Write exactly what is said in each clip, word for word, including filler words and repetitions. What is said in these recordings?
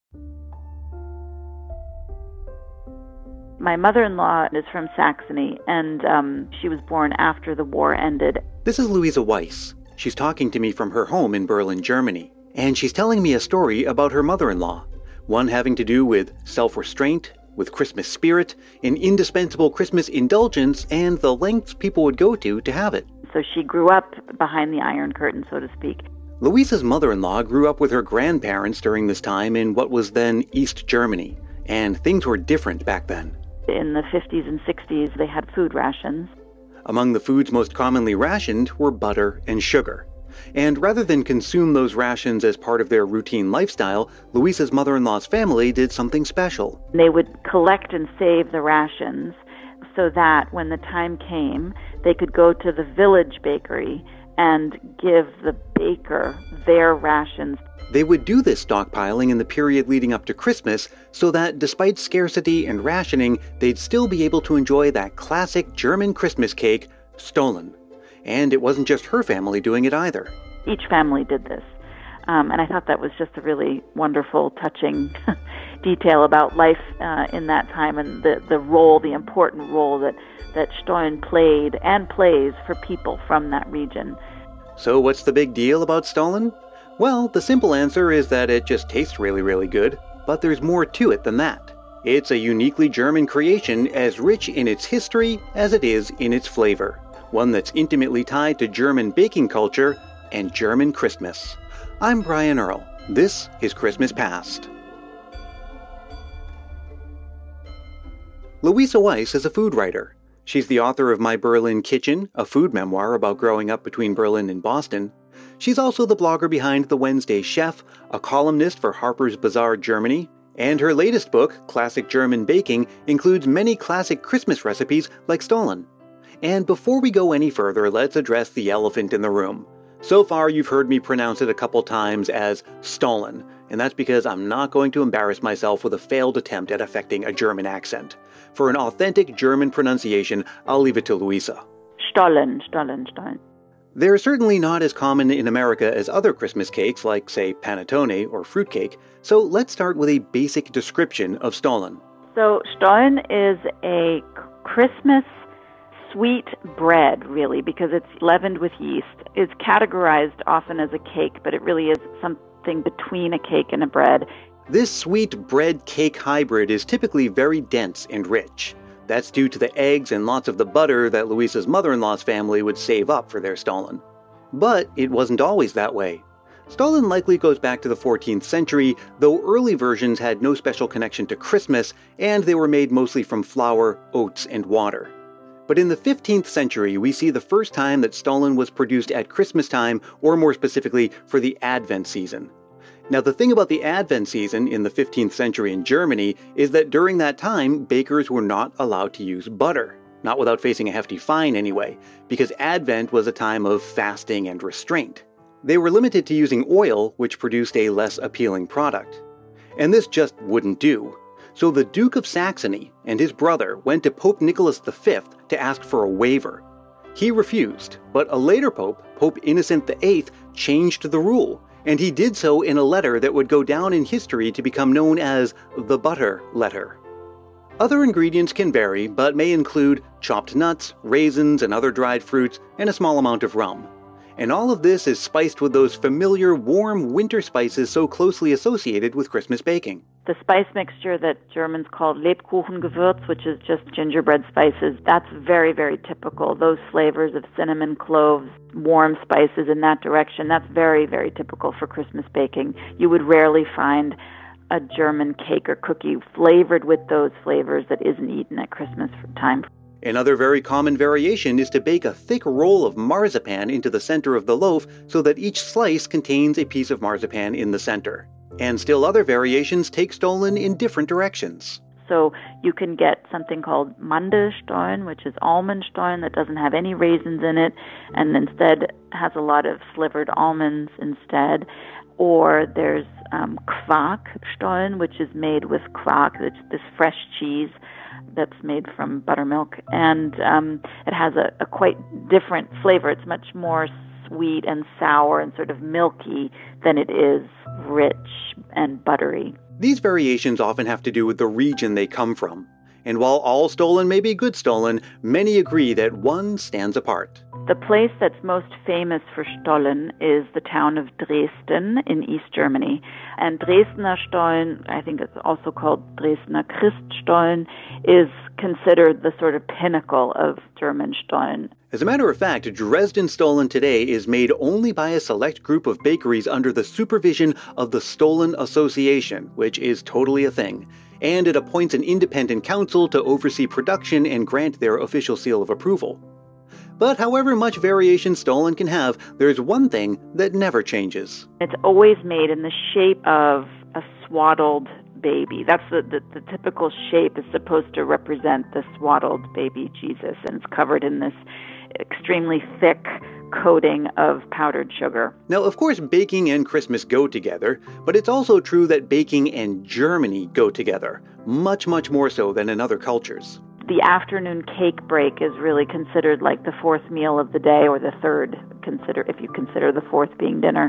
My mother-in-law is from Saxony, and um, she was born after the war ended. This is Louisa Weiss. She's talking to me from her home in Berlin, Germany. And she's telling me a story about her mother-in-law, one having to do with self-restraint, with Christmas spirit, an indispensable Christmas indulgence, and the lengths people would go to to have it. So she grew up behind the Iron Curtain, so to speak. Louisa's mother-in-law grew up with her grandparents during this time in what was then East Germany, and things were different back then. In the fifties and sixties, they had food rations. Among the foods most commonly rationed were butter and sugar. And rather than consume those rations as part of their routine lifestyle, Louisa's mother-in-law's family did something special. They would collect and save the rations so that when the time came, they could go to the village bakery and give the baker their rations. They would do this stockpiling in the period leading up to Christmas so that despite scarcity and rationing, they'd still be able to enjoy that classic German Christmas cake, Stollen. And it wasn't just her family doing it either. Each family did this. Um, and I thought that was just a really wonderful, touching detail about life uh, in that time and the, the role, the important role that, that Stollen played and plays for people from that region. So what's the big deal about Stollen? Well, the simple answer is that it just tastes really, really good, but there's more to it than that. It's a uniquely German creation as rich in its history as it is in its flavor, one that's intimately tied to German baking culture and German Christmas. I'm Brian Earl. This is Christmas Past. Louisa Weiss is a food writer. She's the author of My Berlin Kitchen, a food memoir about growing up between Berlin and Boston. She's also the blogger behind The Wednesday Chef, a columnist for Harper's Bazaar Germany, and her latest book, Classic German Baking, includes many classic Christmas recipes like Stollen. And before we go any further, let's address the elephant in the room. So far, you've heard me pronounce it a couple times as Stollen, and that's because I'm not going to embarrass myself with a failed attempt at affecting a German accent. For an authentic German pronunciation, I'll leave it to Louisa. Stollen, Stollen, Stollen. They're certainly not as common in America as other Christmas cakes like, say, panettone or fruitcake, so let's start with a basic description of Stollen. So Stollen is a Christmas sweet bread, really, because it's leavened with yeast. It's categorized often as a cake, but it really is something between a cake and a bread. This sweet bread-cake hybrid is typically very dense and rich. That's due to the eggs and lots of the butter that Louisa's mother-in-law's family would save up for their Stollen. But it wasn't always that way. Stollen likely goes back to the fourteenth century, though early versions had no special connection to Christmas, and they were made mostly from flour, oats, and water. But in the fifteenth century, we see the first time that Stollen was produced at Christmas time, or more specifically, for the Advent season. Now, the thing about the Advent season in the fifteenth century in Germany is that during that time, bakers were not allowed to use butter. Not without facing a hefty fine anyway, because Advent was a time of fasting and restraint. They were limited to using oil, which produced a less appealing product. And this just wouldn't do. So the Duke of Saxony and his brother went to Pope Nicholas the Fifth to ask for a waiver. He refused, but a later pope, Pope Innocent the Eighth, changed the rule, and he did so in a letter that would go down in history to become known as the Butter Letter. Other ingredients can vary, but may include chopped nuts, raisins, and other dried fruits, and a small amount of rum. And all of this is spiced with those familiar warm winter spices so closely associated with Christmas baking. The spice mixture that Germans call Lebkuchengewürz, which is just gingerbread spices, that's very, very typical. Those flavors of cinnamon, cloves, warm spices in that direction, that's very, very typical for Christmas baking. You would rarely find a German cake or cookie flavored with those flavors that isn't eaten at Christmas time. Another very common variation is to bake a thick roll of marzipan into the center of the loaf so that each slice contains a piece of marzipan in the center. And still other variations take Stollen in different directions. So you can get something called Mandelstollen, which is almond Stollen that doesn't have any raisins in it, and instead has a lot of slivered almonds instead. Or there's um, Quarkstollen, which is made with quark, it's this fresh cheese that's made from buttermilk, and um, it has a, a quite different flavor. It's much more sweet and sour and sort of milky than it is rich and buttery. These variations often have to do with the region they come from. And while all Stollen may be good Stollen, many agree that one stands apart. The place that's most famous for Stollen is the town of Dresden in East Germany. And Dresdner Stollen, I think it's also called Dresdner Christstollen, is considered the sort of pinnacle of German Stollen. As a matter of fact, Dresden Stollen today is made only by a select group of bakeries under the supervision of the Stollen Association, which is totally a thing. And it appoints an independent council to oversee production and grant their official seal of approval. But however much variation Stollen can have, there's one thing that never changes. It's always made in the shape of a swaddled baby. That's the, the, the typical shape is supposed to represent the swaddled baby Jesus, and it's covered in this extremely thick coating of powdered sugar. Now, of course, baking and Christmas go together, but it's also true that baking and Germany go together, much, much more so than in other cultures. The afternoon cake break is really considered like the fourth meal of the day, or the third, consider if you consider the fourth being dinner.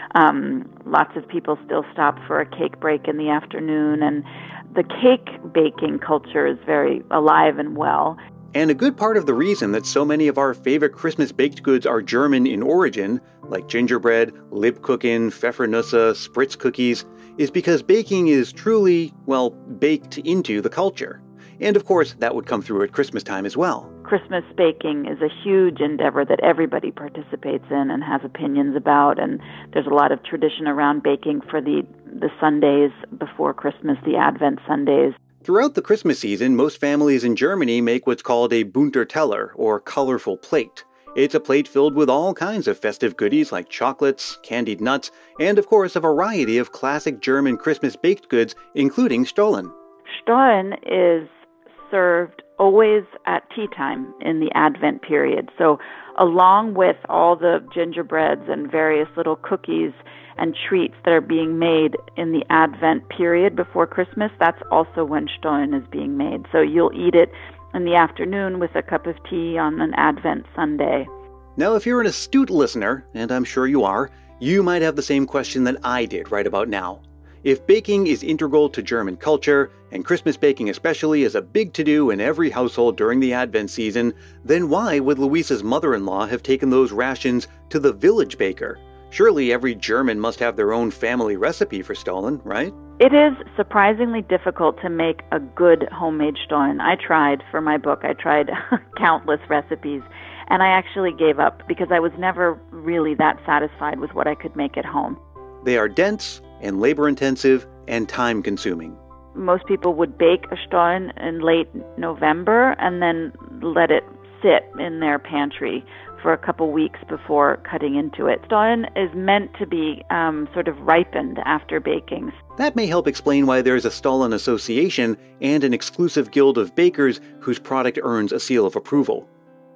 Um, lots of people still stop for a cake break in the afternoon, and the cake baking culture is very alive and well. And a good part of the reason that so many of our favorite Christmas baked goods are German in origin, like gingerbread, Lebkuchen, Pfeffernusse, Spritz cookies, is because baking is truly, well, baked into the culture. And of course, that would come through at Christmas time as well. Christmas baking is a huge endeavor that everybody participates in and has opinions about, and there's a lot of tradition around baking for the, the Sundays before Christmas, the Advent Sundays. Throughout the Christmas season, most families in Germany make what's called a bunter Teller, or colorful plate. It's a plate filled with all kinds of festive goodies like chocolates, candied nuts, and of course a variety of classic German Christmas baked goods, including Stollen. Stollen is served always at tea time in the Advent period. So along with all the gingerbreads and various little cookies and treats that are being made in the Advent period before Christmas, that's also when Stollen is being made. So you'll eat it in the afternoon with a cup of tea on an Advent Sunday. Now, if you're an astute listener, and I'm sure you are, you might have the same question that I did right about now. If baking is integral to German culture, and Christmas baking especially is a big to-do in every household during the Advent season, then why would Louisa's mother-in-law have taken those rations to the village baker? Surely every German must have their own family recipe for Stollen, right? It is surprisingly difficult to make a good homemade Stollen. I tried for my book. I tried countless recipes, and I actually gave up because I was never really that satisfied with what I could make at home. They are dense and labor-intensive and time-consuming. Most people would bake a Stollen in late November and then let it sit in their pantry for a couple weeks before cutting into it. Stollen is meant to be um, sort of ripened after baking. That may help explain why there's a Stollen Association and an exclusive guild of bakers whose product earns a seal of approval.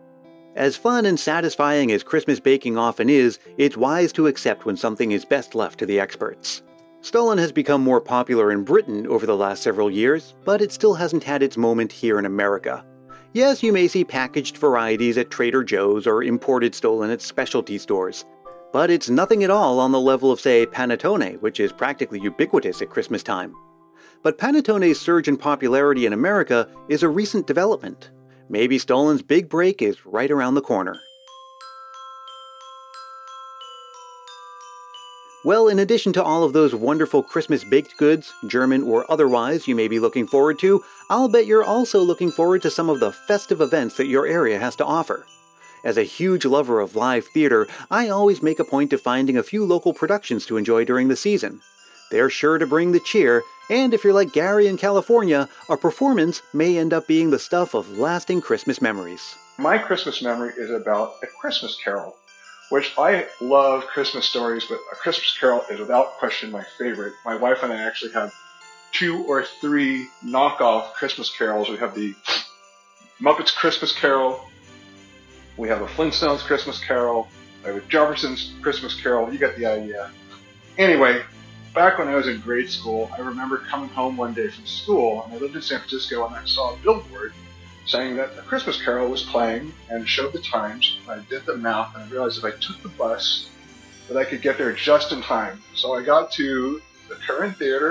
As fun and satisfying as Christmas baking often is, it's wise to accept when something is best left to the experts. Stollen has become more popular in Britain over the last several years, but it still hasn't had its moment here in America. Yes, you may see packaged varieties at Trader Joe's or imported Stollen at specialty stores. But it's nothing at all on the level of, say, panettone, which is practically ubiquitous at Christmas time. But panettone's surge in popularity in America is a recent development. Maybe Stollen's big break is right around the corner. Well, in addition to all of those wonderful Christmas baked goods, German or otherwise, you may be looking forward to, I'll bet you're also looking forward to some of the festive events that your area has to offer. As a huge lover of live theater, I always make a point of finding a few local productions to enjoy during the season. They're sure to bring the cheer, and if you're like Gary in California, a performance may end up being the stuff of lasting Christmas memories. My Christmas memory is about A Christmas Carol, which I love Christmas stories, but A Christmas Carol is without question my favorite. My wife and I actually have two or three knockoff Christmas carols. We have the Muppets Christmas Carol, we have a Flintstones Christmas Carol, we have a Jefferson's Christmas Carol. You get the idea. Anyway, back when I was in grade school, I remember coming home one day from school, and I lived in San Francisco, and I saw a billboard saying that A Christmas Carol was playing and showed the times. I did the math, and I realized if I took the bus, that I could get there just in time. So I got to the Curran Theater,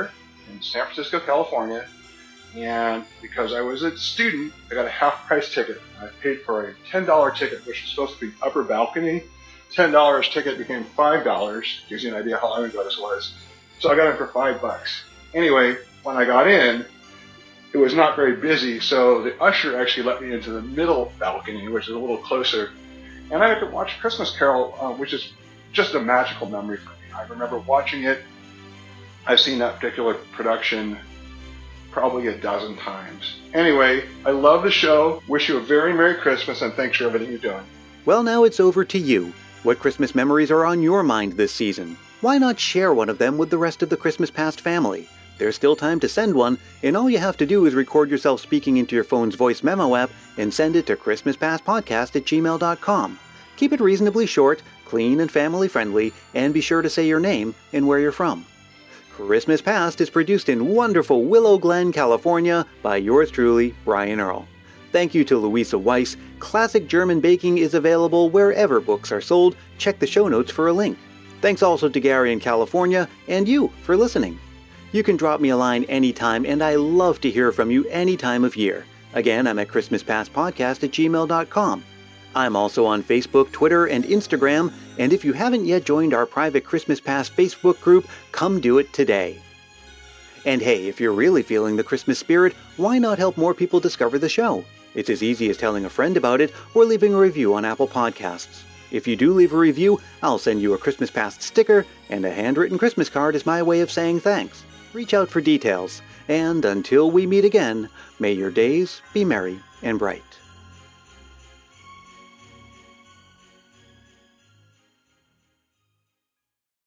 in San Francisco, California. And because I was a student, I got a half-price ticket. I paid for a ten dollar ticket, which was supposed to be upper balcony. ten dollar ticket became five dollars. Gives you an idea how long ago this was. So I got in for five bucks. Anyway, when I got in, it was not very busy, so the usher actually let me into the middle balcony, which is a little closer. And I got to watch Christmas Carol, uh, which is just a magical memory for me. I remember watching it. I've seen that particular production probably a dozen times. Anyway, I love the show. Wish you a very Merry Christmas, and thanks for everything you're doing. Well, now it's over to you. What Christmas memories are on your mind this season? Why not share one of them with the rest of the Christmas Past family? There's still time to send one, and all you have to do is record yourself speaking into your phone's voice memo app and send it to christmas past podcast at gmail dot com. Keep it reasonably short, clean, and family-friendly, and be sure to say your name and where you're from. Christmas Past is produced in wonderful Willow Glen, California by yours truly, Brian Earl. Thank you to Louisa Weiss. Classic German Baking is available wherever books are sold. Check the show notes for a link. Thanks also to Gary in California and you for listening. You can drop me a line anytime, and I love to hear from you any time of year. Again, I'm at christmas past podcast at gmail dot com. I'm also on Facebook, Twitter, and Instagram, and if you haven't yet joined our private Christmas Past Facebook group, come do it today. And hey, if you're really feeling the Christmas spirit, why not help more people discover the show? It's as easy as telling a friend about it or leaving a review on Apple Podcasts. If you do leave a review, I'll send you a Christmas Past sticker, and a handwritten Christmas card is my way of saying thanks. Reach out for details, and until we meet again, may your days be merry and bright.